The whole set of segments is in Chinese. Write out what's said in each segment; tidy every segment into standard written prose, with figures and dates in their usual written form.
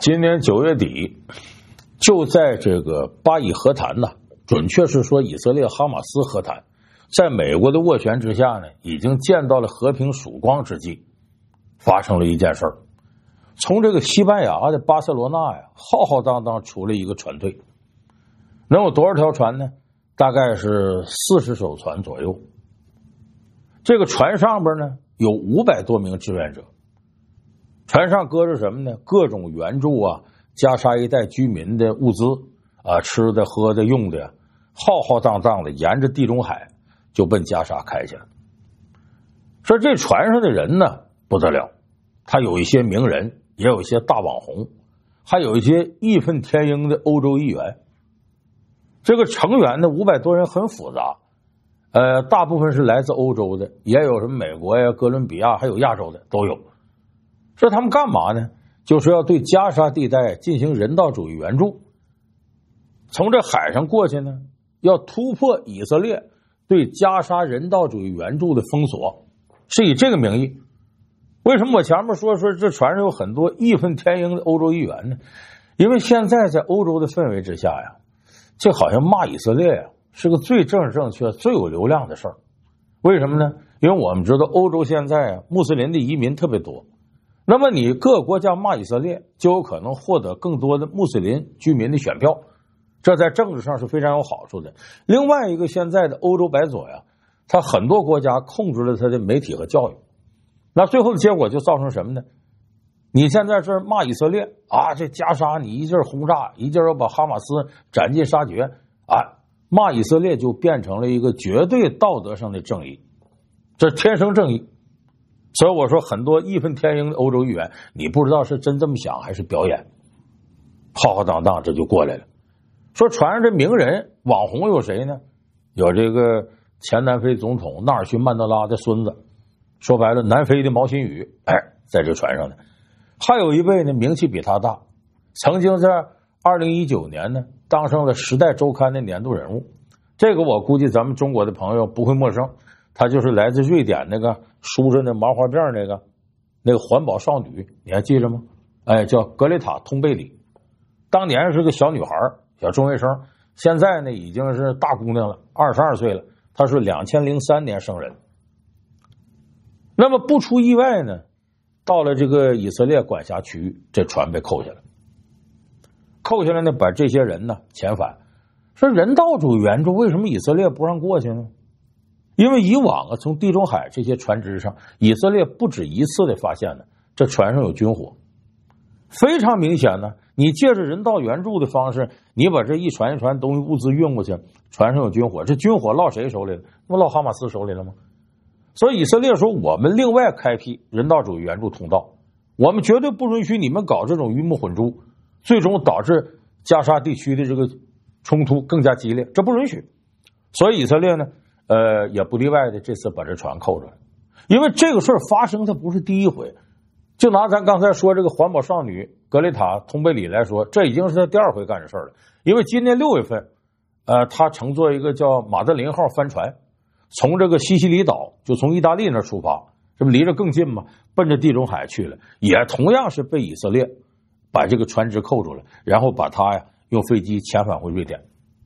今年9月底，就在这个巴以和谈呢，准确是说以色列哈马斯和谈，在美国的斡旋之下呢，已经见到了和平曙光之际，发生了一件事儿。从这个西班牙的巴塞罗那呀，浩浩荡荡出了一个船队，能有多少条船呢？大概是40艘船左右。这个船上边呢，有500多名志愿者。船上搁着什么呢？各种援助啊，加沙一带居民的物资啊，吃的、喝的、用的，浩浩荡荡的沿着地中海就奔加沙开去了。说这船上的人呢不得了，他有一些名人，也有一些大网红，还有一些义愤填膺的欧洲议员。这个成员呢500多人很复杂，大部分是来自欧洲的，也有什么美国呀、哥伦比亚，还有亚洲的都有。说他们干嘛呢？就是要对加沙地带进行人道主义援助。从这海上过去呢，要突破以色列对加沙人道主义援助的封锁，是以这个名义。为什么我前面说这船上有很多义愤填膺的欧洲议员呢？因为现在在欧洲的氛围之下呀，这好像骂以色列呀是个最政治正确、最有流量的事儿。为什么呢？因为我们知道欧洲现在穆斯林的移民特别多，那么你各个国家骂以色列，就有可能获得更多的穆斯林居民的选票，这在政治上是非常有好处的。另外一个，现在的欧洲白左呀，他很多国家控制了他的媒体和教育，那最后的结果就造成什么呢？你现在这骂以色列啊，这加沙你一劲儿轰炸，一劲儿要把哈马斯斩尽杀绝啊，骂以色列就变成了一个绝对道德上的正义，这天生正义。所以我说很多义愤填膺的欧洲议员，你不知道是真这么想还是表演，浩浩荡荡这就过来了。说船上这名人网红有谁呢？有这个前南非总统纳尔逊曼德拉的孙子，说白了南非的毛新宇，在这船上呢。还有一位呢名气比他大，曾经在2019年呢当上了《时代周刊》的年度人物，这个我估计咱们中国的朋友不会陌生，他就是来自瑞典那个梳着那麻花辫那个环保少女，你还记着吗？叫格雷塔·通贝里，当年是个小女孩，小中学生，现在呢已经是大姑娘了，22岁了。她是2003年生人。那么不出意外呢，到了这个以色列管辖区域，这船被扣下来。扣下来呢，把这些人呢遣返。说人道主义援助为什么以色列不让过去呢？因为以往啊，从地中海这些船只上，以色列不止一次的发现呢，这船上有军火，非常明显呢。你借着人道援助的方式，你把这一船一船东西物资运过去，船上有军火，这军火落谁手里了？不落哈马斯手里了吗？所以以色列说，我们另外开辟人道主义援助通道，我们绝对不允许你们搞这种鱼目混珠，最终导致加沙地区的这个冲突更加激烈，这不允许。所以以色列呢，也不例外的这次把这船扣着了。因为这个事儿发生它不是第一回，就拿咱刚才说这个环保少女格雷塔·通贝里来说，这已经是他第2回干这事儿了。因为今年6月份他乘坐一个叫马德琳号帆船，从这个西西里岛，就从意大利那儿出发，这不离着更近吗？奔着地中海去了，也同样是被以色列把这个船只扣住了，然后把他呀用飞机遣返回瑞典。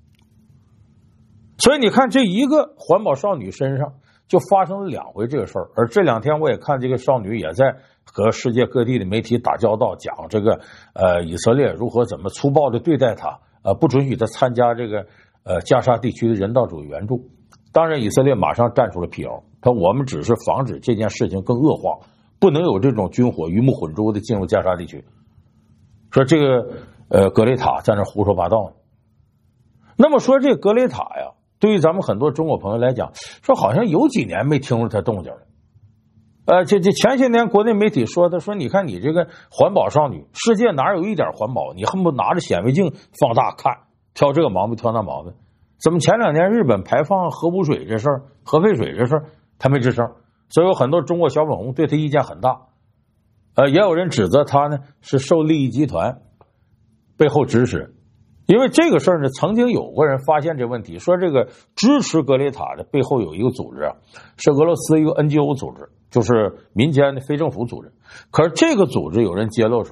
所以你看，这一个环保少女身上就发生了2回这个事儿。而这2天我也看这个少女也在和世界各地的媒体打交道，讲这个以色列如何怎么粗暴的对待她，不准许她参加这个加沙地区的人道主义援助。当然以色列马上站出了辟谣，他我们只是防止这件事情更恶化，不能有这种军火鱼目混珠的进入加沙地区。说这个格雷塔在那胡说八道。那么说这格雷塔呀，对于咱们很多中国朋友来讲，说好像有几年没听着他动静了。这前些年国内媒体说的，说你看你这个环保少女，世界哪有一点环保？你恨不得拿着显微镜放大看，挑这个毛病挑那毛病。怎么前2年日本排放核污水这事儿、核废水这事儿，他没吱声？所以有很多中国小粉红对他意见很大。也有人指责他呢是受利益集团背后指使。因为这个事儿呢，曾经有过人发现这问题，说这个支持格雷塔的背后有一个组织，是俄罗斯一个 NGO 组织，就是民间的非政府组织。可是这个组织有人揭露出来，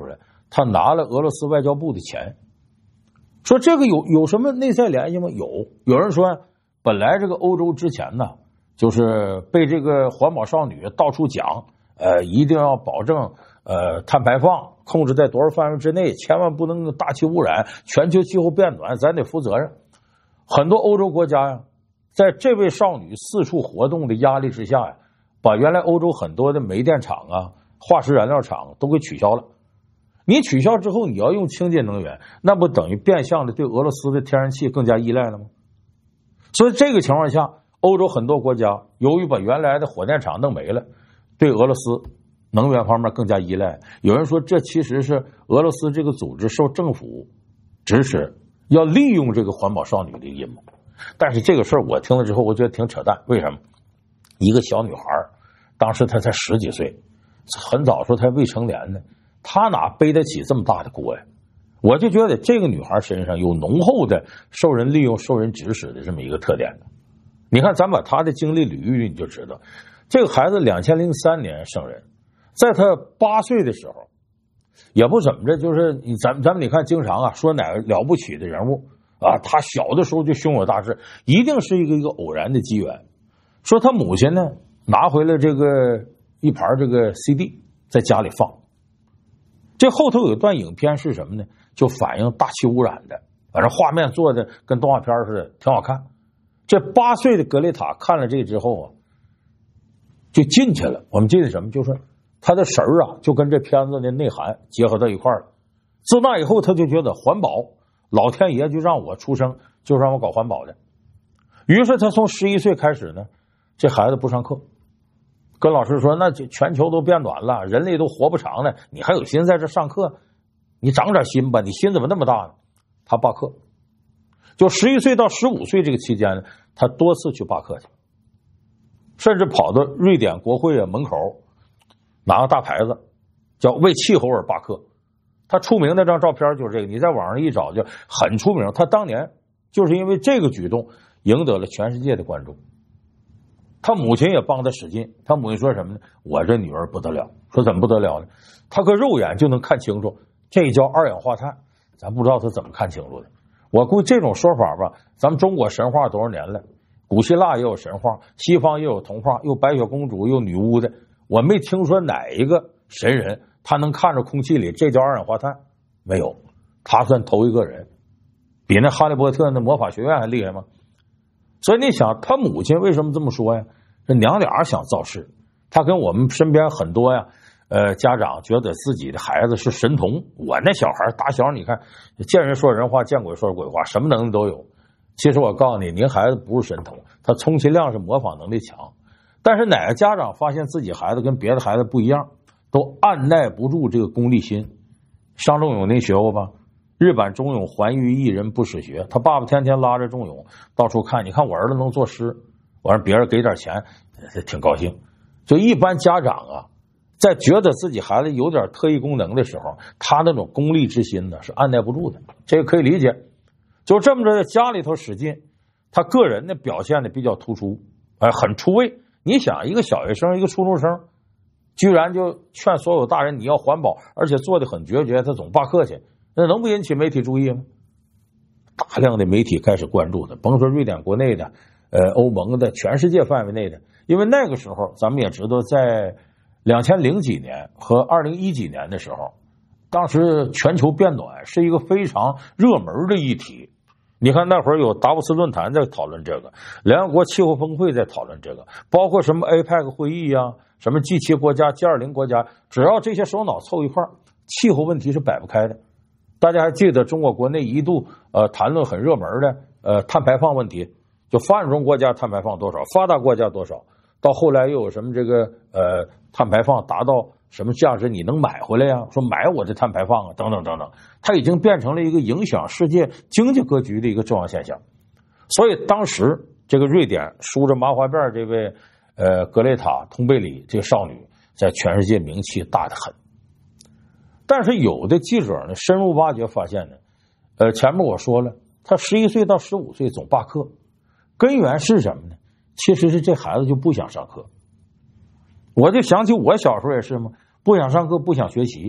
他拿了俄罗斯外交部的钱。说这个有什么内在联系吗？有人说，本来这个欧洲之前呢，就是被这个环保少女到处讲，一定要保证碳排放控制在多少范围之内，千万不能大气污染，全球气候变暖咱得负责任。很多欧洲国家呀，在这位少女四处活动的压力之下呀，把原来欧洲很多的煤电厂啊、化石燃料厂都给取消了。你取消之后，你要用清洁能源，那不等于变相的对俄罗斯的天然气更加依赖了吗？所以这个情况下，欧洲很多国家由于把原来的火电厂弄没了，对俄罗斯能源方面更加依赖。有人说，这其实是俄罗斯这个组织受政府指使，要利用这个环保少女的阴谋。但是这个事儿我听了之后，我觉得挺扯淡。为什么？一个小女孩，当时她才10几岁，很早说她未成年呢。他哪背得起这么大的锅呀？我就觉得这个女孩身上有浓厚的受人利用、受人指使的这么一个特点。你看，咱把她的经历捋一捋，你就知道，这个孩子2003年生人，在他8岁的时候，也不怎么着，就是咱们你看，经常啊说哪个了不起的人物啊，他小的时候就胸有大志，一定是一个偶然的机缘。说他母亲呢拿回了这个一盘这个 CD 在家里放。这后头有一段影片是什么呢？就反映大气污染的，反正画面做的跟动画片似的，挺好看。这8岁的格雷塔看了这之后啊，就进去了。我们记得什么？就是他的神儿啊，就跟这片子的内涵结合到一块了。自那以后，他就觉得环保，老天爷就让我出生，就让我搞环保的。于是他从11岁开始呢，这孩子不上课。跟老师说，那全球都变暖了，人类都活不长了，你还有心在这上课？你长点心吧，你心怎么那么大呢？他罢课。就11岁到15岁这个期间呢，他多次去罢课去，甚至跑到瑞典国会门口拿个大牌子，叫为气候而罢课。他出名的这张照片就是这个，你在网上一找就很出名。他当年就是因为这个举动赢得了全世界的关注。他母亲也帮他使劲，他母亲说什么呢？我这女儿不得了。说怎么不得了呢？他可肉眼就能看清楚，这叫二氧化碳。咱不知道他怎么看清楚的。我估计这种说法吧，咱们中国神话多少年了，古希腊也有神话，西方也有童话，又白雪公主又女巫的，我没听说哪一个神人他能看着空气里这叫二氧化碳，没有。他算头一个人，比那哈利波特那魔法学院还厉害吗？所以你想，他母亲为什么这么说呀？这娘俩想造势，他跟我们身边很多呀，家长觉得自己的孩子是神童。我那小孩打小你看，见人说人话，见鬼说鬼话，什么能力都有。其实我告诉你，您孩子不是神童，他充其量是模仿能力强。但是哪个家长发现自己孩子跟别的孩子不一样，都按耐不住这个功利心。商仲永您学过吧？日版仲永还于一人不使学，他爸爸天天拉着仲永到处看，你看我儿子能作诗，我让别人给点钱，挺高兴。就一般家长啊，在觉得自己孩子有点特异功能的时候，他那种功利之心呢是按耐不住的，这个可以理解。就这么着，家里头使劲，他个人呢表现的比较突出，很出位。你想，一个小学生，一个初中生，居然就劝所有大人你要环保，而且做的很决绝，他总罢课去。那能不引起媒体注意吗？大量的媒体开始关注的，甭说瑞典国内的，欧盟的，全世界范围内的。因为那个时候咱们也知道，在2000几年和2010几年的时候，当时全球变暖是一个非常热门的议题。你看那会儿有达沃斯论坛在讨论这个，联合国气候峰会在讨论这个，包括什么 APEC 会议啊，什么 G7 国家 G20 国家，只要这些首脑凑一块儿，气候问题是摆不开的。大家还记得中国国内一度谈论很热门的碳排放问题，就发展中国家碳排放多少，发达国家多少，到后来又有什么这个碳排放达到什么价值你能买回来呀？说买我的碳排放啊，等等等等，它已经变成了一个影响世界经济格局的一个重要现象。所以当时这个瑞典梳着麻花辫这位格雷塔通贝里这个少女在全世界名气大得很。但是有的记者呢深入挖掘发现呢，前面我说了，他11岁到15岁总罢课，根源是什么呢？其实是这孩子就不想上课。我就想起我小时候也是嘛，不想上课，不想学习，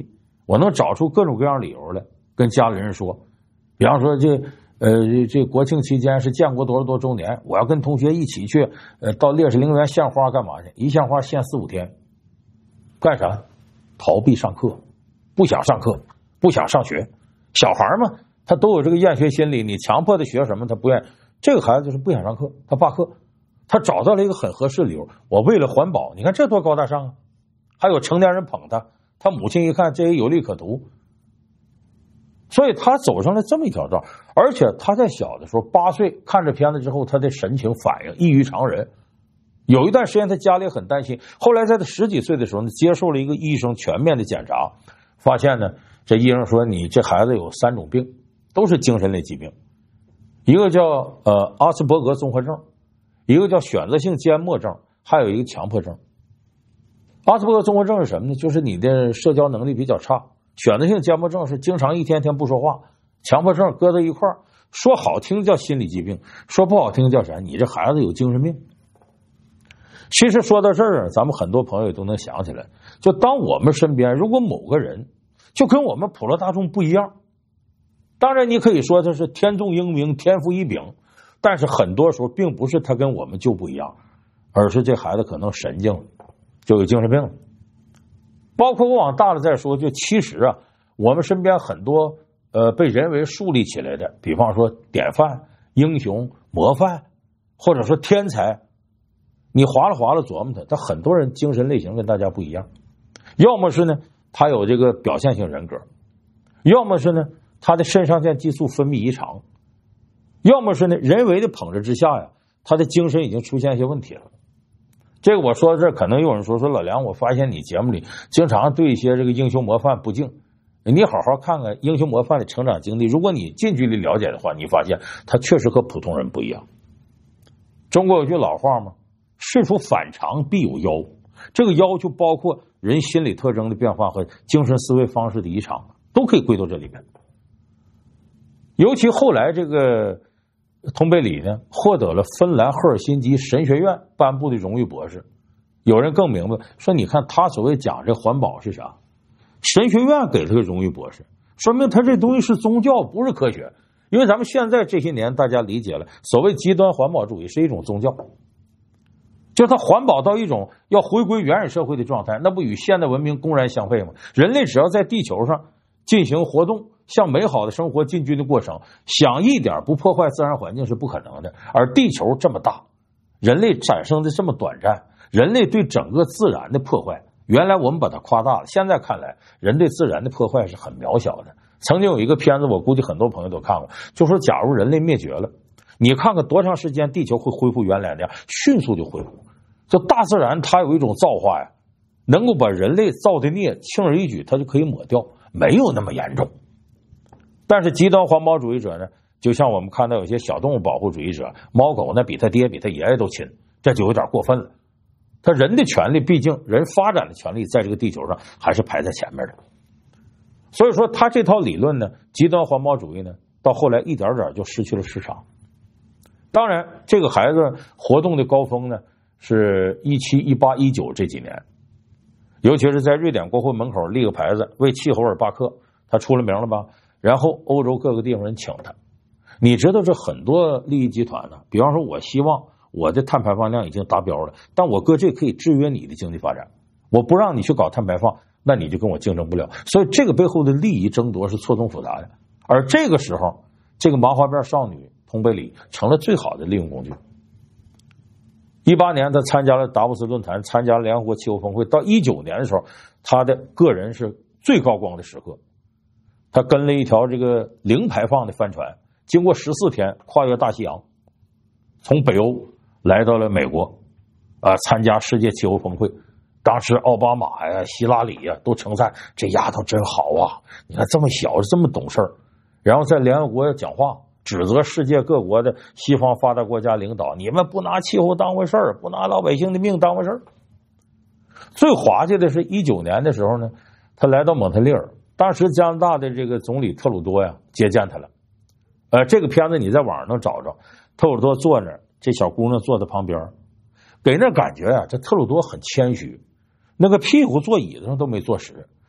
我能找出各种各样理由来跟家里人说，比方说这国庆期间是建国多少多周年，我要跟同学一起去到烈士陵园献花干嘛去？一献花献4、5天，干啥？逃避上课，不想上课，不想上学。小孩嘛，他都有这个厌学心理，你强迫他学什么，他不愿意。这个孩子就是不想上课，他罢课，他找到了一个很合适的理由，我为了环保，你看这多高大上啊！还有成年人捧他，他母亲一看这也有利可图，所以他走上了这么一条道。而且他在小的时候8岁看这片子之后，他的神情反应异于常人。有一段时间他家里很担心，后来在他10几岁的时候呢，接受了一个医生全面的检查，发现呢，这医生说你这孩子有3种病，都是精神类疾病，一个叫阿斯伯格综合症，一个叫选择性缄默症，还有一个强迫症。阿斯伯格综合症是什么呢？就是你的社交能力比较差。选择性缄默症是经常一天天不说话，强迫症搁在一块儿，说好听叫心理疾病，说不好听叫啥？你这孩子有精神病。其实说到这儿，咱们很多朋友也都能想起来，就当我们身边如果某个人就跟我们普罗大众不一样，当然你可以说他是天纵英明，天赋异禀，但是很多时候并不是他跟我们就不一样，而是这孩子可能神经了，就有精神病了。包括我往大了再说，就其实啊，我们身边很多被人为树立起来的，比方说典范、英雄、模范，或者说天才，你划拉琢磨他很多人精神类型跟大家不一样，要么是呢他有这个表现性人格，要么是呢他的肾上腺激素分泌异常，要么是呢人为的捧着之下呀，他的精神已经出现一些问题了。这个我说到这儿，可能有人说老梁，我发现你节目里经常对一些这个英雄模范不敬，你好好看看英雄模范的成长经历，如果你近距离了解的话，你发现他确实和普通人不一样。中国有句老话嘛，事出反常必有妖，这个妖就包括人心理特征的变化和精神思维方式的异常，都可以归到这里面。尤其后来这个通贝里呢，获得了芬兰赫尔辛基神学院颁布的荣誉博士。有人更明白说，你看他所谓讲这环保是啥？神学院给他个荣誉博士，说明他这东西是宗教，不是科学。因为咱们现在这些年大家理解了，所谓极端环保主义是一种宗教，就是他环保到一种要回归原始社会的状态，那不与现代文明公然相悖吗？人类只要在地球上进行活动，向美好的生活进军的过程，想一点不破坏自然环境是不可能的。而地球这么大，人类产生的这么短暂，人类对整个自然的破坏，原来我们把它夸大了，现在看来人对自然的破坏是很渺小的。曾经有一个片子，我估计很多朋友都看过，就说假如人类灭绝了，你看看多长时间地球会恢复原来那样，迅速就恢复。就大自然它有一种造化呀，能够把人类造的孽轻而易举它就可以抹掉，没有那么严重。但是极端环保主义者呢，就像我们看到有些小动物保护主义者，猫狗那比他爹比他爷爷都亲，这就有点过分了。他人的权利，毕竟人发展的权利在这个地球上还是排在前面的。所以说他这套理论呢，极端环保主义呢，到后来一点点就失去了市场。当然这个孩子活动的高峰呢是17、18、19这几年，尤其是在瑞典国会门口立个牌子为气候而罢课，他出了名了吧？然后欧洲各个地方人请他。你知道这很多利益集团呢，比方说我希望我的碳排放量已经达标了，但我搁这可以制约你的经济发展，我不让你去搞碳排放，那你就跟我竞争不了。所以这个背后的利益争夺是错综复杂的。而这个时候，这个麻花辫少女通贝里成了最好的利用工具。18年他参加了达沃斯论坛，参加了联合国气候峰会。到19年的时候，他的个人是最高光的时刻。他跟了一条这个零排放的帆船，经过14天跨越大西洋，从北欧来到了美国，参加世界气候峰会。当时奥巴马呀、希拉里呀都称赞这丫头真好啊！你看这么小这么懂事儿，然后在联合国讲话，指责世界各国的西方发达国家领导，你们不拿气候当回事儿，不拿老百姓的命当回事儿。最滑稽的是19年的时候呢，他来到蒙特利尔，当时加拿大的这个总理特鲁多呀接见他了。这个片子你在网上能找着，特鲁多坐那儿，这小姑娘坐在旁边，给那感觉啊，这特鲁多很谦虚，那个屁股坐椅子上都没坐实，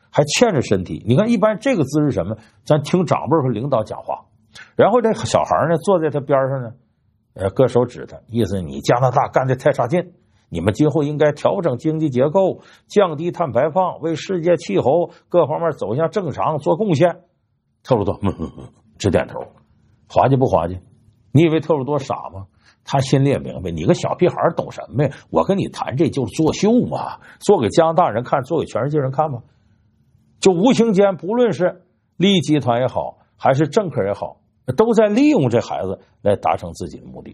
还欠着身体。你看，一般这个姿势什么？咱听长辈和领导讲话，然后这小孩呢坐在他边上呢，搁手指他，意思你加拿大干得太差劲，你们今后应该调整经济结构，降低碳排放，为世界气候各方面走向正常做贡献。特鲁多直点头，滑稽不滑稽？你以为特鲁多傻吗？他心里也明白，你个小屁孩懂什么呀？我跟你谈这就是作秀嘛，做给加拿大人看，做给全世界人看嘛。就无形间，不论是利益集团也好，还是政客也好，都在利用这孩子来达成自己的目的。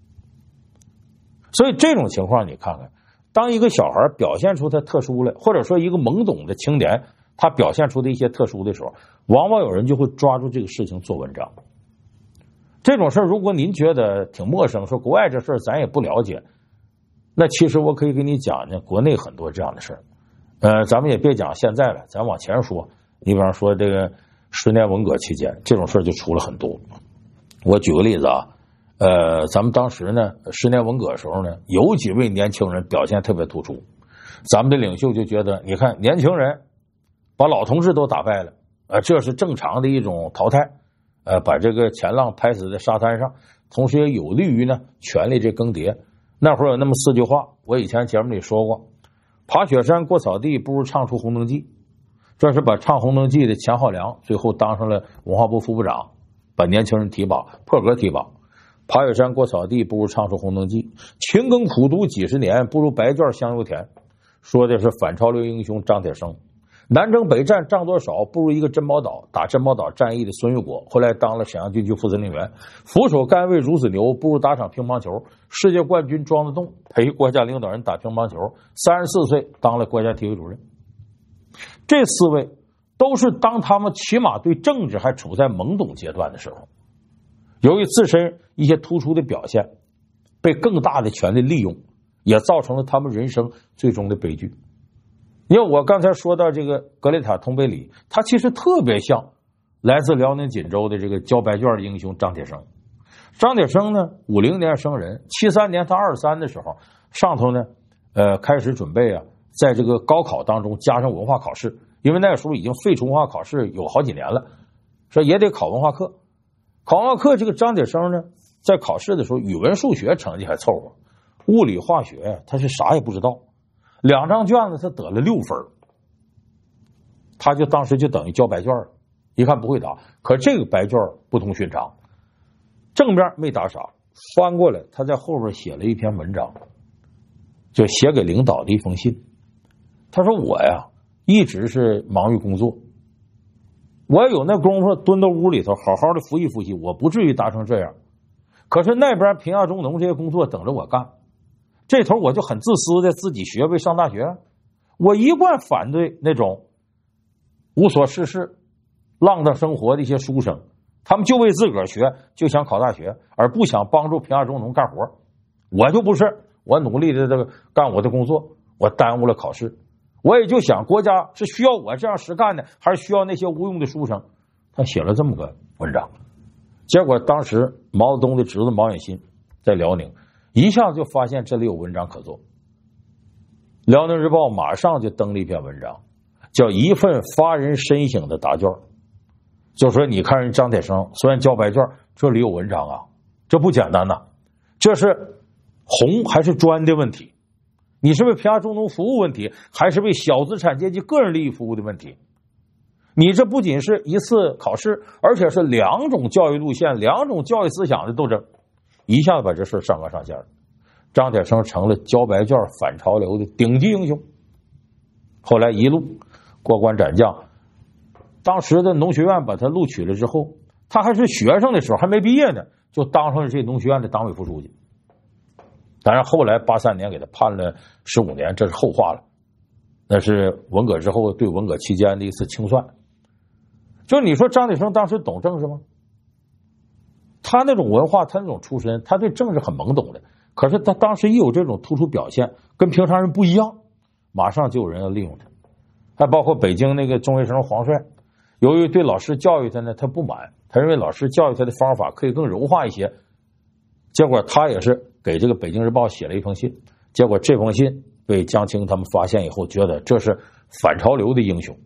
所以这种情况你看看，当一个小孩表现出他特殊来，或者说一个懵懂的青年他表现出的一些特殊的时候，往往有人就会抓住这个事情做文章。这种事如果您觉得挺陌生，说国外这事咱也不了解，那其实我可以给你讲呢，国内很多这样的事咱们也别讲现在了，咱往前说，你比方说这个10年文革期间，这种事就出了很多。我举个例子啊，咱们当时呢10年文革的时候呢，有几位年轻人表现特别突出，咱们的领袖就觉得，你看年轻人把老同志都打败了，这是正常的一种淘汰，把这个前浪拍死在沙滩上，同时也有利于呢权力这更迭。那会儿有那么4句话，我以前节目里说过，爬雪山过草地不如唱出红灯记。这是把唱红灯记的钱浩良最后当上了文化部副部长，把年轻人提拔，破格提拔。爬雪山过草地不如唱出红灯记，勤耕苦读几十年不如白卷香油甜，说的是反潮流英雄张铁生。南征北战仗多少不如一个珍宝岛，打珍宝岛战役的孙玉国，后来当了沈阳军区副司令员。俯首甘为孺子牛不如打场乒乓球，世界冠军庄子栋陪国家领导人打乒乓球，34岁当了国家体育主任。这4位都是当他们起码对政治还处在懵懂阶段的时候，由于自身一些突出的表现被更大的权力利用，也造成了他们人生最终的悲剧。因为我刚才说到这个格雷塔通贝里，他其实特别像来自辽宁锦州的这个交白卷的英雄张铁生。张铁生呢50年生人，73年他23的时候，上头呢开始准备在这个高考当中加上文化考试，因为那个时候已经废除文化考试有好几年了，说也得考文化课。考文化课，这个张铁生呢在考试的时候，语文数学成绩还凑合，物理化学他是啥也不知道，2张卷子他得了6分，他就当时就等于交白卷了，一看不会答，可这个白卷不同寻常，正面没答啥，翻过来他在后边写了一篇文章，就写给领导的一封信。他说我呀一直是忙于工作，我要有那功夫蹲到屋里头好好的复习复习，我不至于达成这样，可是那边平亚中农这些工作等着我干，这头我就很自私的自己学位上大学，我一贯反对那种无所事事浪荡生活的一些书生，他们就为自个儿学，就想考大学，而不想帮助平亚中农干活。我就不是，我努力的这个干我的工作，我耽误了考试，我也就想国家是需要我这样实干的，还是需要那些无用的书生。他写了这么个文章，结果当时毛泽东的侄子毛远新在辽宁一下就发现这里有文章可做，辽宁日报马上就登了一篇文章，叫一份发人深省的答卷，就说你看人张铁生虽然交白卷，这里有文章啊，这不简单呐，这是红还是专的问题，你是为平亚中农服务问题，还是为小资产阶级个人利益服务的问题？你这不仅是一次考试，而且是2种教育路线、2种教育思想的斗争，一下子把这事上纲上线了。张铁生成了交白卷反潮流的顶级英雄，后来一路过关斩将，当时的农学院把他录取了之后，他还是学生的时候还没毕业呢，就当上了这农学院的党委副书记。当然后来83年给他判了15年，这是后话了，那是文革之后对文革期间的一次清算。就是你说张铁生当时懂政治吗？他那种文化，他那种出身，他对政治很懵懂的，可是他当时一有这种突出表现跟平常人不一样，马上就有人要利用他。还包括北京那个中学生黄帅，由于对老师教育他呢他不满，他认为老师教育他的方法可以更柔化一些，结果他也是给这个北京日报写了一封信，结果这封信被江青他们发现以后，觉得这是反潮流的英雄，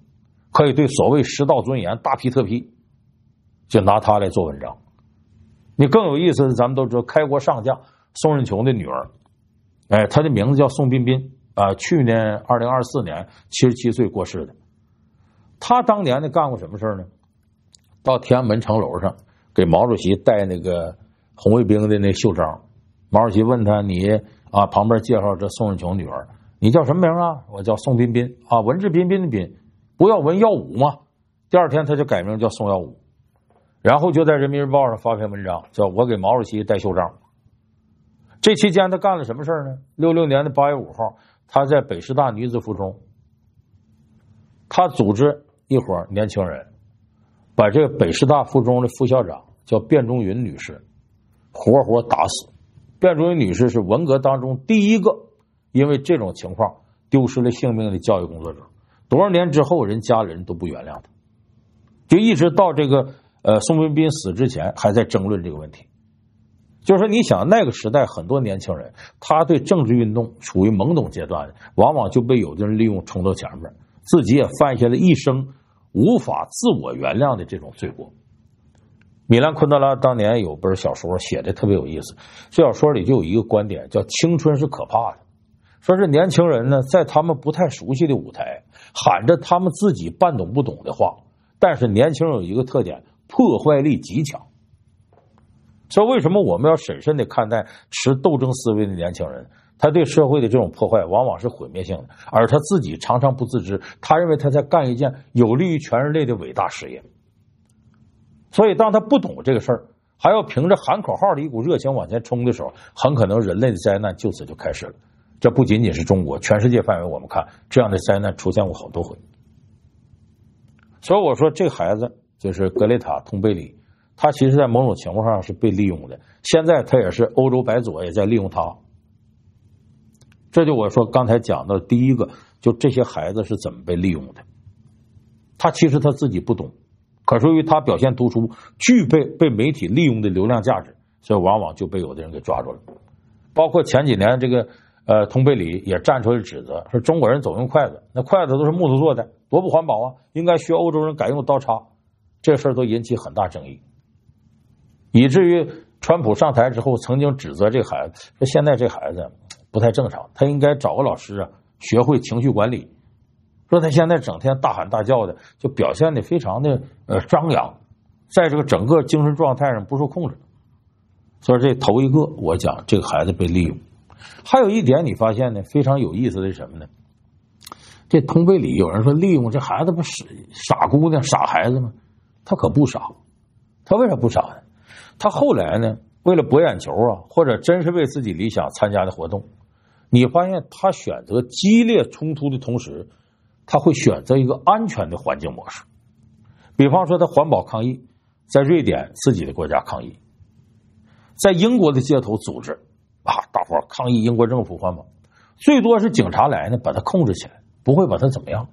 可以对所谓师道尊严大批特批，就拿他来做文章。你更有意思的，咱们都知道开国上将宋任穷的女儿，她的名字叫宋彬彬啊，去年2024年77岁过世的。她当年呢干过什么事呢？到天安门城楼上给毛主席带那个红卫兵的那袖章，毛主席问他，你啊旁边介绍这宋任穷女儿，你叫什么名啊？我叫宋彬彬啊，文质彬彬的彬，不要文耀武吗？第二天他就改名叫宋耀武，然后就在人民日报上发篇文章，叫我给毛主席带袖章。这期间他干了什么事呢？66年的8月5号，他在北师大女子附中，他组织一伙年轻人把这个北师大附中的副校长叫卞中云女士活活打死。卞中云女士是文革当中第一个因为这种情况丢失了性命的教育工作者，多少年之后人家人都不原谅他，就一直到这个宋彬彬死之前还在争论这个问题。就是说你想那个时代很多年轻人他对政治运动处于懵懂阶段，往往就被有的人利用冲到前面，自己也犯下了一生无法自我原谅的这种罪过。米兰昆德拉当年有本小说写的特别有意思，这小说里就有一个观点叫青春是可怕的，说是年轻人呢在他们不太熟悉的舞台喊着他们自己半懂不懂的话，但是年轻人有一个特点，破坏力极强。所以为什么我们要审慎的看待持斗争思维的年轻人，他对社会的这种破坏往往是毁灭性的，而他自己常常不自知，他认为他在干一件有利于全人类的伟大事业。所以当他不懂这个事儿，还要凭着喊口号的一股热情往前冲的时候，很可能人类的灾难就此就开始了。这不仅仅是中国，全世界范围我们看这样的灾难出现过好多回。所以我说这孩子就是格雷塔·通贝里，他其实在某种情况上是被利用的，现在他也是欧洲白左也在利用他。这就我说刚才讲到第一个，就这些孩子是怎么被利用的。他其实他自己不懂，可是由于他表现突出，具备被媒体利用的流量价值，所以往往就被有的人给抓住了。包括前几年这个通贝里也站出来指责，说中国人总用筷子，那筷子都是木头做的，多不环保啊，应该学欧洲人改用刀叉。这事儿都引起很大争议，以至于川普上台之后曾经指责这孩子，说现在这孩子不太正常，他应该找个老师啊，学会情绪管理。说他现在整天大喊大叫的，就表现的非常的张扬，在这个整个精神状态上不受控制。所以这头一个我讲这个孩子被利用。还有一点你发现呢，非常有意思的是什么呢？这通贝里有人说利用这孩子不是傻姑娘傻孩子吗？他可不傻。他为啥不傻呢？他后来呢为了博眼球啊，或者真是为自己理想参加的活动，你发现他选择激烈冲突的同时，他会选择一个安全的环境模式。比方说他环保抗议，在瑞典自己的国家抗议，在英国的街头组织大伙抗议英国政府环保，最多是警察来呢把他控制起来，不会把他怎么样。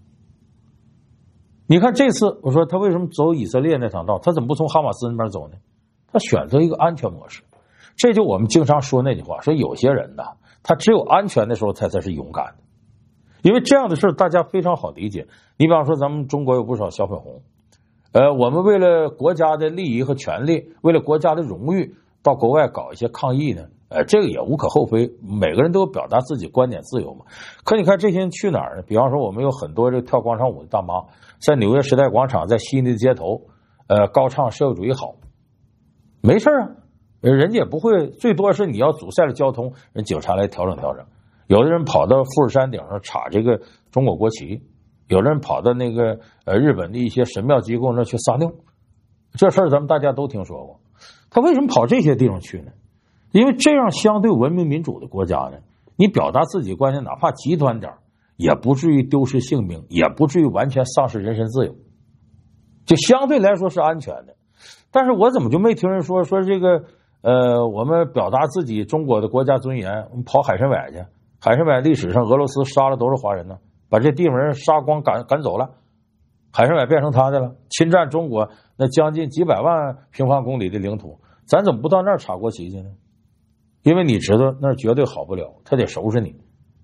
你看这次我说他为什么走以色列那趟道，他怎么不从哈马斯那边走呢？他选择一个安全模式。这就我们经常说那句话，说有些人呢他只有安全的时候他才是勇敢的。因为这样的事大家非常好理解。你比方说咱们中国有不少小粉红，我们为了国家的利益和权利，为了国家的荣誉，到国外搞一些抗议呢，这个也无可厚非，每个人都有表达自己观点自由嘛。可你看这些人去哪儿呢？比方说我们有很多这跳广场舞的大妈，在纽约时代广场，在悉尼的街头高唱社会主义好，没事啊，人家也不会，最多是你要阻塞了交通，人警察来调整调整。有的人跑到富士山顶上插这个中国国旗，有的人跑到那个日本的一些神庙机构那去撒尿，这事儿咱们大家都听说过。他为什么跑这些地方去呢？因为这样相对文明民主的国家呢，你表达自己观点哪怕极端点，也不至于丢失性命，也不至于完全丧失人身自由，就相对来说是安全的。但是我怎么就没听人说这个我们表达自己中国的国家尊严，我们跑海参崴去。海参崴历史上俄罗斯杀了多少华人呢？把这地方人杀光赶走了，海参崴变成他的了，侵占中国那将近几百万平方公里的领土，咱怎么不到那儿插国旗去呢？因为你知道那儿绝对好不了，他得收拾你。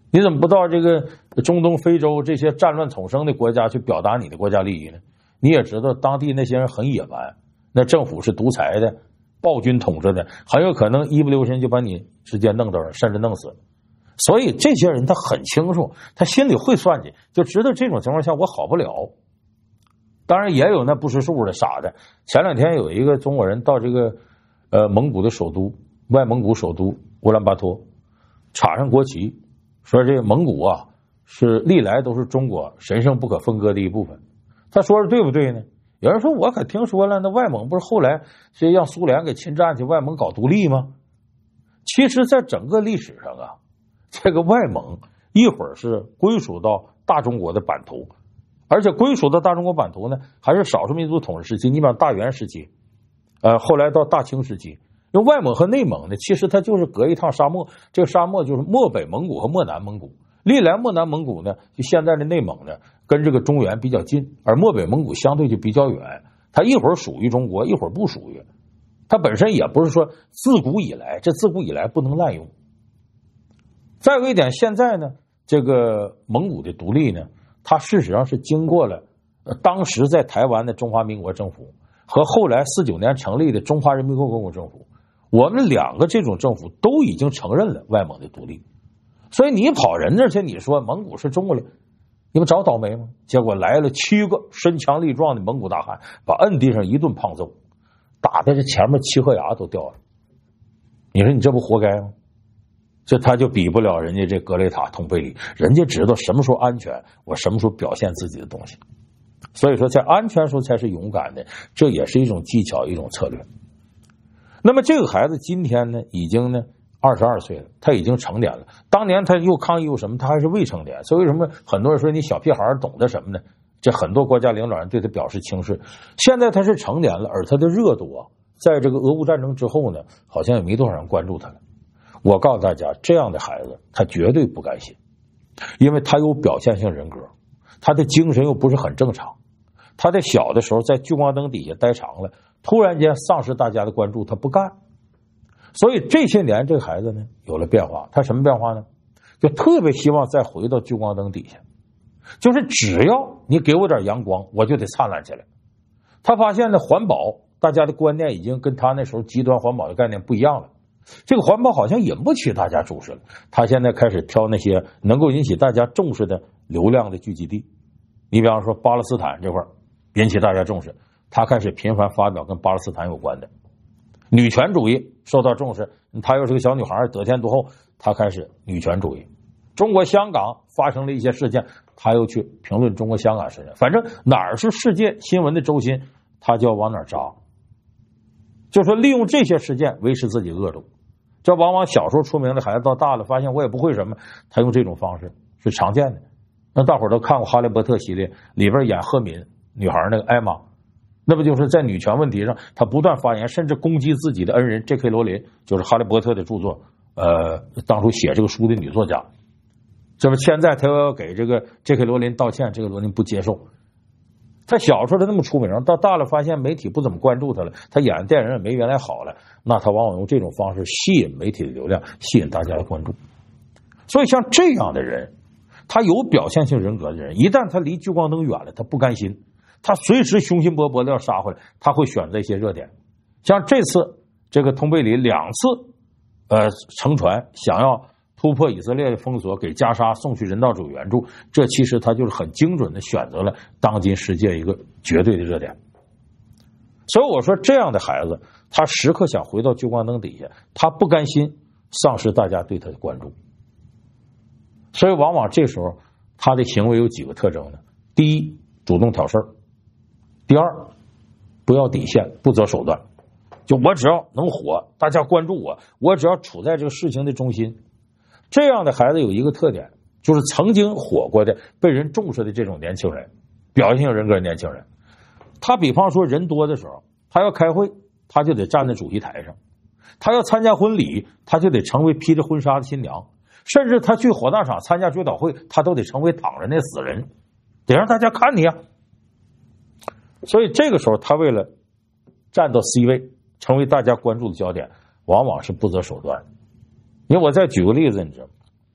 你怎么不到这个中东、非洲这些战乱丛生的国家去表达你的国家利益呢？你也知道，当地那些人很野蛮，那政府是独裁的，暴君统治的，很有可能一不留神就把你直接弄到了，甚至弄死。所以这些人他很清楚，他心里会算计，就知道这种情况下我好不了。当然也有那不识数的傻的。前两天有一个中国人到这个蒙古的首都，外蒙古首都乌兰巴托，插上国旗，说这个蒙古啊是历来都是中国神圣不可分割的一部分。他说的对不对呢？有人说我可听说了，那外蒙不是后来是让苏联给侵占去外蒙搞独立吗？其实在整个历史上啊，这个外蒙一会儿是归属到大中国的版图，而且归属到大中国版图呢还是少数民族统治时期。你比方大元时期，后来到大清时期，因为外蒙和内蒙呢其实它就是隔一趟沙漠，这个沙漠就是漠北蒙古和漠南蒙古。历来漠南蒙古呢就现在的内蒙呢跟这个中原比较近，而漠北蒙古相对就比较远，它一会儿属于中国一会儿不属于，它本身也不是说自古以来，这自古以来不能滥用。再有一点，现在呢这个蒙古的独立呢，它事实上是经过了当时在台湾的中华民国政府和后来49年成立的中华人民共和国政府，我们两个这种政府都已经承认了外蒙的独立。所以你跑人那去，你说蒙古是中国的，你不找倒霉吗？结果来了7个身强力壮的蒙古大汉，把摁地上一顿胖揍，打的这前面7颗牙都掉了。你说你这不活该吗？这他就比不了人家这格雷塔·通贝里，人家知道什么时候安全，我什么时候表现自己的东西。所以说在安全时候才是勇敢的，这也是一种技巧，一种策略。那么这个孩子今天呢已经呢22岁了，他已经成年了。当年他又抗议又什么，他还是未成年。所以为什么很多人说你小屁孩懂得什么呢？这很多国家领导人对他表示轻视。现在他是成年了，而他的热度啊，在这个俄乌战争之后呢，好像也没多少人关注他了。我告诉大家，这样的孩子他绝对不甘心，因为他有表现性人格，他的精神又不是很正常。他在小的时候在聚光灯底下待长了，突然间丧失大家的关注，他不干。所以这些年这个孩子呢有了变化。他什么变化呢？就特别希望再回到聚光灯底下，就是只要你给我点阳光，我就得灿烂起来。他发现呢环保，大家的观念已经跟他那时候极端环保的概念不一样了。这个环保好像引不起大家重视了。他现在开始挑那些能够引起大家重视的流量的聚集地。你比方说巴勒斯坦这块引起大家重视，他开始频繁发表跟巴勒斯坦有关的。女权主义受到重视，她又是个小女孩，得天独厚，她开始女权主义。中国香港发生了一些事件，她又去评论中国香港事件。反正哪儿是世界新闻的中心，她就要往哪儿扎。就说利用这些事件维持自己恶度。这往往小时候出名的孩子到大了发现我也不会什么，他用这种方式是常见的。那大伙儿都看过哈利波特系列，里边演赫敏女孩那个艾玛，那不就是在女权问题上他不断发言，甚至攻击自己的恩人 J.K. 罗琳，就是哈利波特的著作当初写这个书的女作家。这不现在他要给这个 J.K. 罗琳道歉，这个罗琳不接受。他小时候他那么出名，到大了发现媒体不怎么关注他了，他演的电影也没原来好了，那他往往用这种方式吸引媒体的流量，吸引大家的关注。所以像这样的人，他有表现性人格的人，一旦他离聚光灯远了，他不甘心，他随时雄心勃勃的要杀回来，他会选择一些热点。像这次这个通贝里2次乘船想要突破以色列的封锁，给加沙送去人道主义援助，这其实他就是很精准的选择了当今世界一个绝对的热点。所以我说这样的孩子，他时刻想回到聚光灯底下，他不甘心丧失大家对他的关注。所以往往这时候他的行为有几个特征呢？第一，主动挑事儿；第二，不要底线，不择手段。就我只要能火，大家关注我，我只要处在这个事情的中心。这样的孩子有一个特点，就是曾经火过的被人重视的这种年轻人，表现性人格的年轻人。他比方说人多的时候，他要开会，他就得站在主席台上；他要参加婚礼，他就得成为披着婚纱的新娘；甚至他去火葬场参加追悼会，他都得成为躺着那死人，得让大家看你啊。所以这个时候他为了站到 C 位，成为大家关注的焦点，往往是不择手段。因为我再举个例子，你知道，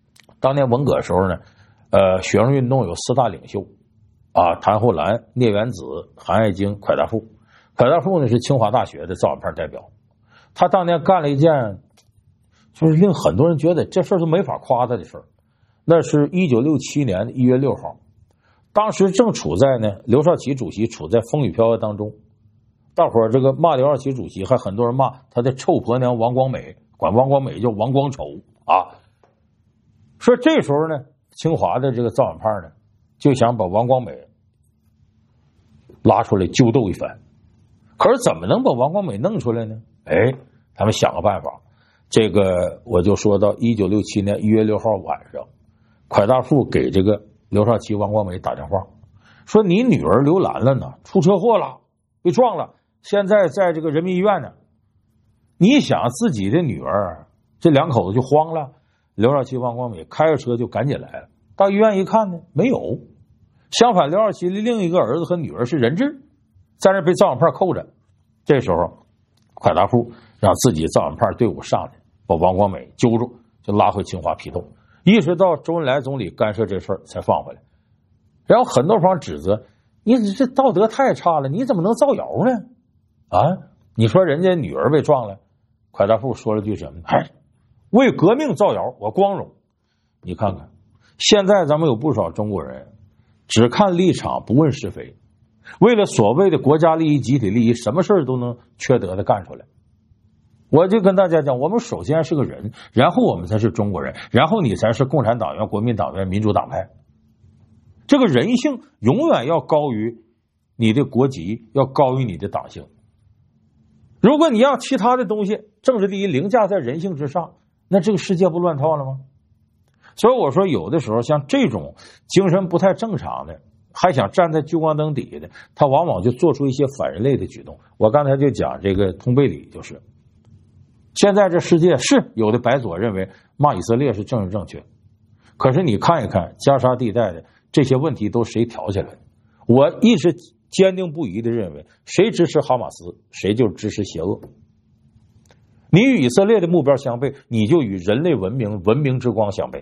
当年文革时候呢，学生运动有4大领袖啊，谭厚兰、聂元子、韩爱京、蒯大富。蒯大富呢是清华大学的造反派代表，他当年干了一件就是令很多人觉得这事儿是没法夸他的事儿。那是1967年1月6号，当时正处在呢刘少奇主席处在风雨飘摇当中，大伙儿这个骂刘少奇主席，还很多人骂他的臭婆娘王光美，管王光美叫王光丑啊。说这时候呢，清华的这个造反派呢就想把王光美拉出来揪斗一番，可是怎么能把王光美弄出来呢？他们想个办法。这个我就说到1967年1月6号晚上，蒯大富给这个刘少奇、王光美打电话，说你女儿刘兰兰呢出车祸了，被撞了，现在在这个人民医院呢。你想自己的女儿，这两口子就慌了。刘少奇、王光美开着车就赶紧来了，到医院一看呢，没有。相反，刘少奇的另一个儿子和女儿是人质，在那被造反派扣着。这时候，蒯大富让自己造反派队伍上来，把王光美揪住，就拉回清华批斗。一直到周恩来总理干涉这事儿才放回来。然后很多方指责你这道德太差了，你怎么能造谣呢？啊，你说人家女儿被撞了，蒯大富说了句什么？为革命造谣，我光荣。你看看，现在咱们有不少中国人只看立场不问是非，为了所谓的国家利益、集体利益，什么事儿都能缺德的干出来。我就跟大家讲，我们首先是个人，然后我们才是中国人，然后你才是共产党员、国民党员、民主党派。这个人性永远要高于你的国籍，要高于你的党性。如果你要其他的东西，政治第一凌驾在人性之上，那这个世界不乱套了吗？所以我说，有的时候像这种精神不太正常的，还想站在聚光灯底下的，他往往就做出一些反人类的举动。我刚才就讲这个通贝里，就是现在这世界是有的白左认为骂以色列是政治正确，可是你看一看加沙地带的这些问题都谁挑起来的？我一直坚定不移的认为，谁支持哈马斯，谁就支持邪恶。你与以色列的目标相悖，你就与人类文明之光相悖。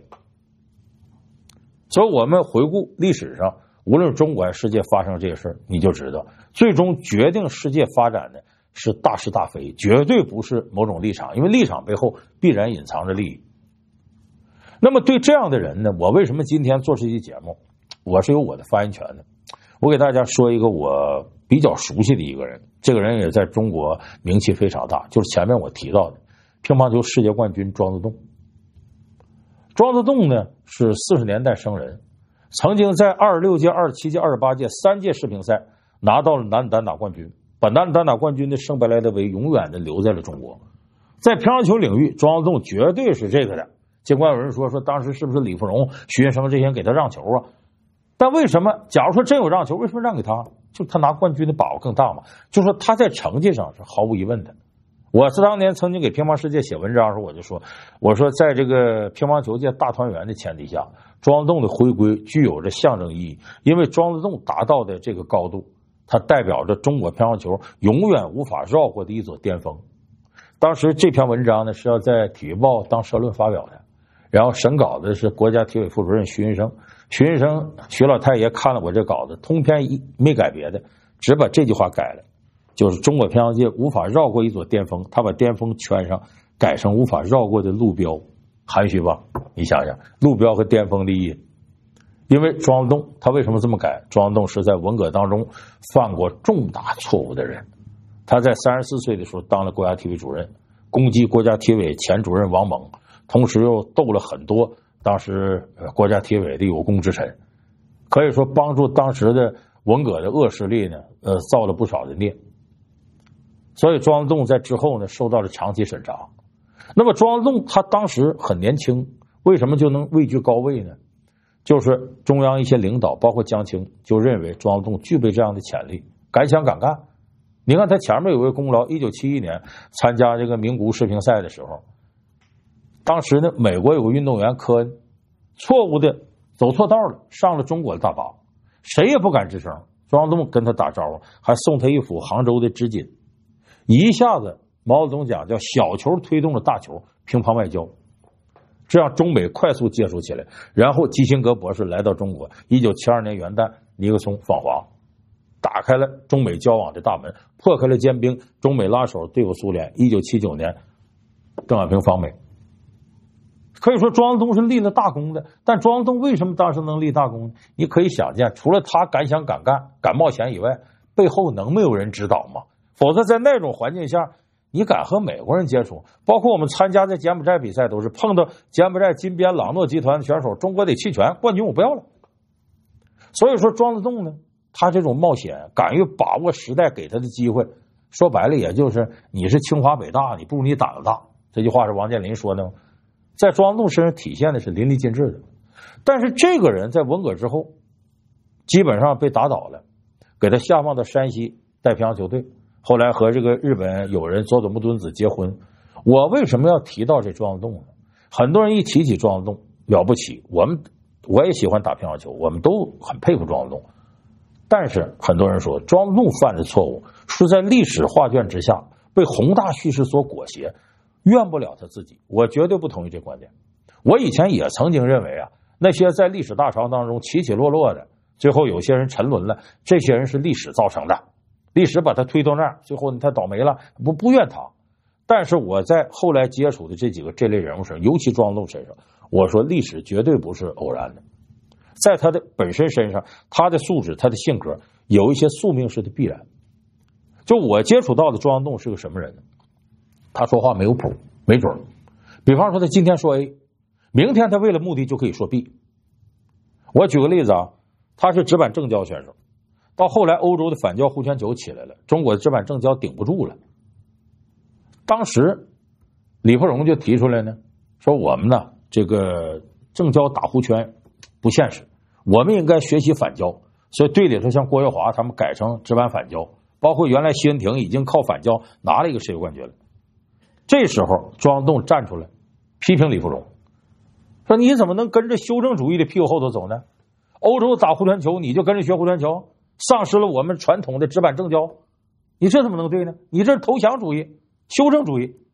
所以我们回顾历史上，无论中国还是世界发生这些事儿，你就知道，最终决定世界发展的是大是大非，绝对不是某种立场，因为立场背后必然隐藏着利益。那么对这样的人呢，我为什么今天做这期节目？我是有我的发言权的。我给大家说一个我比较熟悉的一个人，这个人也在中国名气非常大，就是前面我提到的乒乓球世界冠军庄则栋。庄则栋呢是40年代生人，曾经在26届、27届、28届3届世乒赛拿到了男子单打冠军，把男子单打冠军的圣贝莱德杯永远的留在了中国。在乒乓球领域，庄则栋绝对是这个的。尽管有人说当时是不是李富荣、徐云生这些人给他让球啊？但为什么？假如说真有让球，为什么让给他？就他拿冠军的把握更大嘛。就说他在成绩上是毫无疑问的。我是当年曾经给乒乓世界写文章的时候，我说在这个乒乓球界大团圆的前提下，庄则栋的回归具有着象征意义，因为庄则栋达到的这个高度，它代表着中国乒乓球永远无法绕过的一座巅峰。当时这篇文章呢是要在体育报当社论发表的，然后审稿的是国家体委副主任徐云生。徐老太爷看了我这稿子，通篇没改别的，只把这句话改了，就是中国乒乓界无法绕过一座巅峰，他把巅峰圈上改成无法绕过的路标，含蓄吧？你想想，路标和巅峰的意义。因为庄则栋他为什么这么改？庄则栋是在文革当中犯过重大错误的人。他在34岁的时候当了国家体委主任，攻击国家体委前主任王猛，同时又斗了很多当时国家体委的有功之臣，可以说帮助当时的文革的恶势力呢，造了不少的孽。所以庄则栋在之后呢，受到了长期审查。那么庄则栋他当时很年轻，为什么就能位居高位呢？就是中央一些领导，包括江青，就认为庄则栋具备这样的潜力，敢想敢干。你看他前面有位功劳，1971年参加这个名古屋世乒赛的时候，当时呢，美国有个运动员科恩，错误的走错道了，上了中国的大巴，谁也不敢吱声。庄则栋跟他打招呼，还送他一幅杭州的织锦。一下子毛泽东讲叫小球推动了大球，乒乓外交。 这样中美快速接触起来。然后基辛格博士来到中国，1972年元旦，尼克松访华，打开了中美交往的大门，破开了坚冰，中美拉手对付苏联。1979年，邓小平访美。可以说庄则东是立了大功的，但庄则东为什么当时能立大功呢？你可以想见，除了他敢想敢干敢冒险以外，背后能没有人指导吗？否则在那种环境下，你敢和美国人接触？包括我们参加在柬埔寨比赛，都是碰到柬埔寨金边朗诺集团的选手，中国得弃权，冠军我不要了。所以说庄则东呢，他这种冒险，敢于把握时代给他的机会，说白了也就是你是清华北大，你不如你胆子大。这句话是王健林说的吗？在庄则东身上体现的是淋漓尽致的。但是这个人在文革之后基本上被打倒了，给他下放到山西带乒乓球队，后来和这个日本友人佐佐木敦子结婚。我为什么要提到这庄则东呢？很多人一提起庄则东了不起，我也喜欢打乒乓球，我们都很佩服庄则东。但是很多人说庄则东犯的错误是在历史画卷之下被宏大叙事所裹挟，怨不了他自己。我绝对不同意这观点。我以前也曾经认为那些在历史大潮当中起起落落的，最后有些人沉沦了，这些人是历史造成的，历史把他推到那儿，最后他倒霉了，不怨他。但是我在后来接触的这几个这类人物身上，尤其庄则东身上，我说历史绝对不是偶然的，在他的本身身上，他的素质他的性格有一些宿命式的必然。就我接触到的庄则东是个什么人呢？他说话没有谱，没准。比方说他今天说 A， 明天他为了目的就可以说 B。 我举个例子他是直板正交选手，到后来欧洲的反交弧圈球起来了，中国的直板正交顶不住了。当时李富荣就提出来呢，说我们呢这个正交打弧圈不现实，我们应该学习反交。所以队里头像郭跃华他们改成直板反交，包括原来谢恩廷已经靠反交拿了一个世界冠军了。这时候庄则东站出来批评李富荣，说你怎么能跟着修正主义的屁股后头走呢？欧洲打弧圈球你就跟着学弧圈球，丧失了我们传统的直板正交，你这怎么能对呢？你这是投降主义修正主义。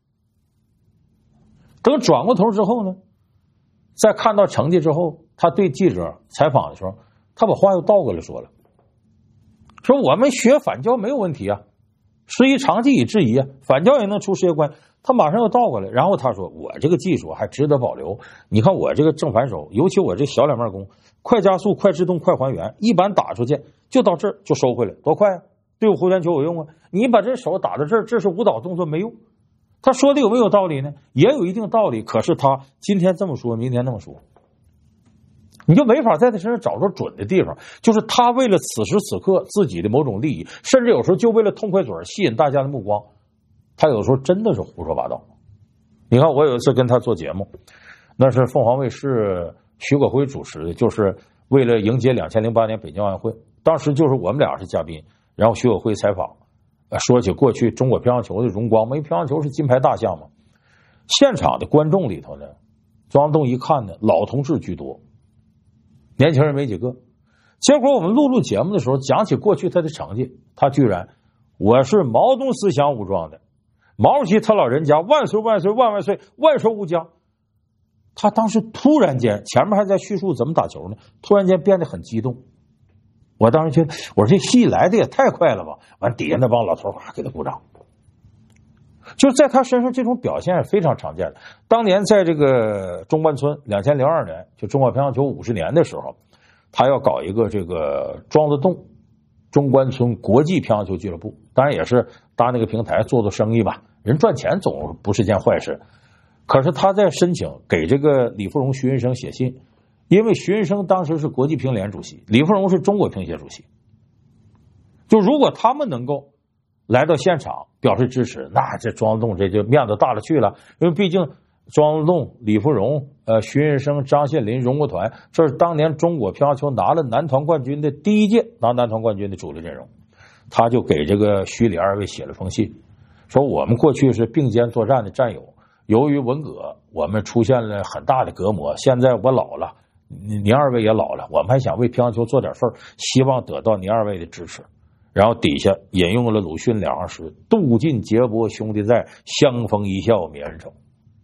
等转过头之后呢，在看到成绩之后，他对记者采访的时候，他把话又倒过来说了，说我们学反交没有问题师夷长技以制夷反交也能出世界冠军。他马上又倒过来，然后他说我这个技术还值得保留，你看我这个正反手，尤其我这小两面弓，快加速快制动快还原，一板打出去就到这儿就收回来，多快对我弧圈球有用你把这手打到这儿，这是舞蹈动作没用。他说的有没有道理呢？也有一定道理，可是他今天这么说明天那么说，你就没法在他身上找着准的地方。就是他为了此时此刻自己的某种利益，甚至有时候就为了痛快嘴吸引大家的目光，他有时候真的是胡说八道。你看我有一次跟他做节目，那是凤凰卫视徐可辉主持的，就是为了迎接2008年北京奥运会，当时就是我们俩是嘉宾，然后徐可辉采访说起过去中国乒乓球的荣光，因为乒乓球是金牌大项嘛。现场的观众里头呢，庄则东一看呢，老同志居多，年轻人没几个。结果我们录节目的时候讲起过去他的成绩，他居然我是毛泽东思想武装的，毛主席他老人家万岁万岁万万岁，万寿无疆。他当时突然间前面还在叙述怎么打球呢，突然间变得很激动。我当时觉得我说这戏来的也太快了吧，完底下那帮老头给他鼓掌。就是在他身上这种表现非常常见的。当年在这个中关村2002年就中国乒乓球50年的时候，他要搞一个这个庄则东中关村国际乒乓球俱乐部，当然也是搭那个平台做生意吧，人赚钱总不是件坏事。可是他在申请给这个李富荣徐云生写信，因为徐云生当时是国际乒联主席，李富荣是中国乒协主席，就如果他们能够来到现场表示支持，那这庄则东这就面子大了去了。因为毕竟庄则东、李富荣、徐云生、张谢林、荣国团，这是当年中国乒乓球拿了男团冠军的第一届拿男团冠军的主力阵容。他就给这个徐李二位写了封信，说我们过去是并肩作战的战友，由于文革我们出现了很大的隔膜，现在我老了，您二位也老了，我们还想为乒乓球做点事儿，希望得到您二位的支持。然后底下引用了鲁迅2行诗，渡尽劫波兄弟在，相逢一笑泯恩仇。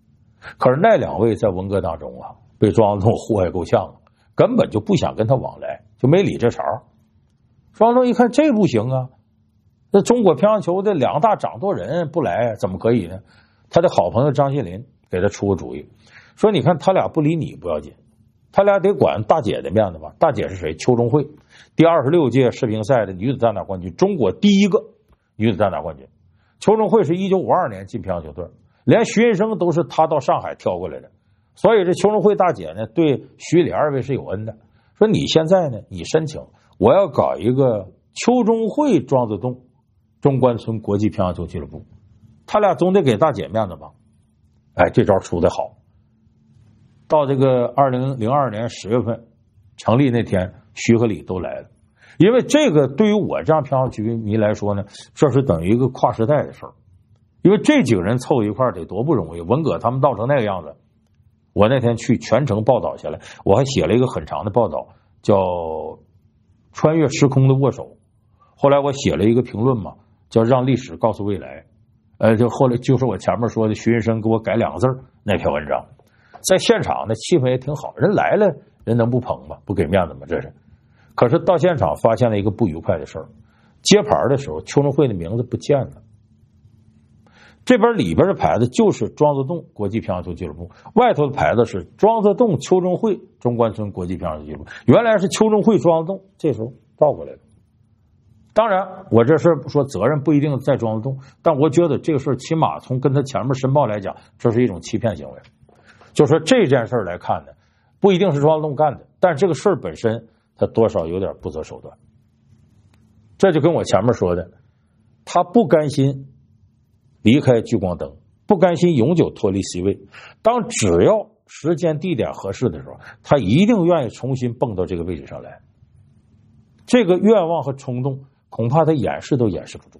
可是那两位在文革当中啊，被庄子栋祸害够呛，根本就不想跟他往来，就没理这茬。庄子栋一看这不行啊，那中国乒乓球的两大掌舵人不来怎么可以呢？他的好朋友张谢林给他出个主意，说你看他俩不理你不要紧，他俩得管大姐的面子吧。大姐是谁？邱中慧，第26届世乒赛的女子单打冠军，中国第一个女子单打冠军。邱中慧是1952年进乒乓球队，连徐云生都是他到上海挑过来的。所以这邱中慧大姐呢，对徐礼二位是有恩的。说你现在呢，你申请，我要搞一个邱中慧、庄子栋中关村国际乒乓球俱乐部，他俩总得给大姐面子吧？哎，这招出的好。到这个2002年10月份成立那天，徐和李都来了。因为这个对于我这样乒乓球迷来说呢，这是等于一个跨时代的事儿。因为这几个人凑一块得多不容易，文革他们闹成那个样子。我那天去全程报道下来，我还写了一个很长的报道，叫《穿越时空的握手》。后来我写了一个评论嘛，叫《让历史告诉未来》。就后来就是我前面说的徐云生给我改2个字那篇文章，在现场的气氛也挺好，人来了，人能不捧吗？不给面子吗？这是。可是到现场发现了一个不愉快的事儿，揭牌的时候，邱中慧的名字不见了。这边里边的牌子就是庄子栋国际乒乓球俱乐部，外头的牌子是庄子栋、邱中慧中关村国际乒乓球俱乐部。原来是邱中慧、庄子栋，这时候倒过来了。当然，我这事说责任不一定在庄子栋，但我觉得这个事起码从跟他前面申报来讲，这是一种欺骗行为。就说这件事来看呢，不一定是庄子栋干的，但这个事本身他多少有点不择手段。这就跟我前面说的，他不甘心离开聚光灯，不甘心永久脱离 C 位，当只要时间地点合适的时候，他一定愿意重新蹦到这个位置上来。这个愿望和冲动恐怕他掩饰都掩饰不住。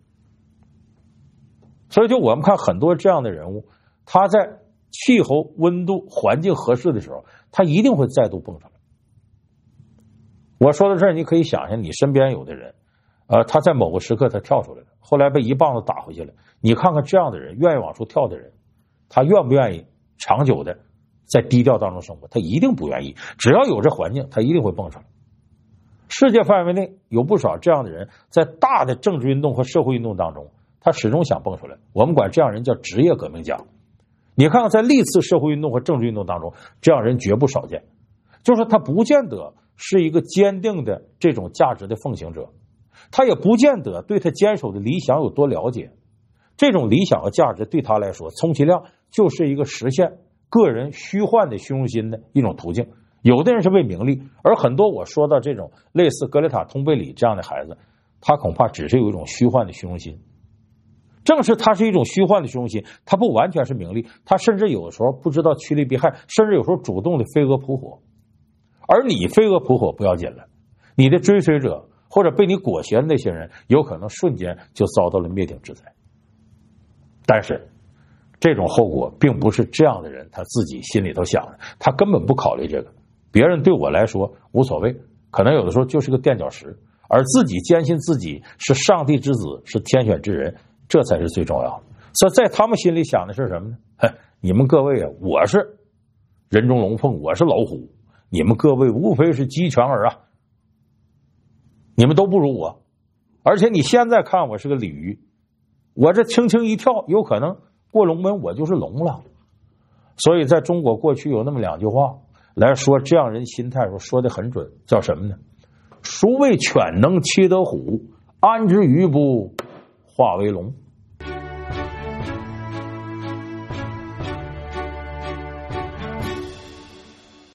所以就我们看很多这样的人物，他在气候温度环境合适的时候，他一定会再度蹦上来。我说到这儿，你可以想象你身边有的人他在某个时刻他跳出来了，后来被一棒子打回去了。你看看这样的人，愿意往出跳的人，他愿不愿意长久的在低调当中生活？他一定不愿意。只要有这环境，他一定会蹦上来。世界范围内有不少这样的人，在大的政治运动和社会运动当中，他始终想蹦出来。我们管这样人叫职业革命家。你看看在历次社会运动和政治运动当中，这样人绝不少见。就是他不见得是一个坚定的这种价值的奉行者，他也不见得对他坚守的理想有多了解。这种理想和价值对他来说，充其量就是一个实现个人虚幻的虚荣心的一种途径。有的人是为名利，而很多我说到这种类似格雷塔·通贝里这样的孩子，他恐怕只是有一种虚幻的虚荣心。正是他是一种虚幻的虚荣心，他不完全是名利，他甚至有时候不知道趋利避害，甚至有时候主动的飞蛾扑火。而你飞蛾扑火不要紧了，你的追随者或者被你裹挟的那些人，有可能瞬间就遭到了灭顶之灾。但是这种后果并不是这样的人他自己心里头想的，他根本不考虑这个。别人对我来说无所谓，可能有的时候就是个垫脚石，而自己坚信自己是上帝之子，是天选之人，这才是最重要的。所以在他们心里想的是什么呢？你们各位啊，我是人中龙凤，我是老虎，你们各位无非是鸡犬耳啊，你们都不如我。而且你现在看我是个鲤鱼，我这轻轻一跳，有可能过龙门我就是龙了。所以在中国过去有那么2句话来说这样人心态，说的很准，叫什么呢？孰谓犬能骑得虎，安知鱼不化为龙。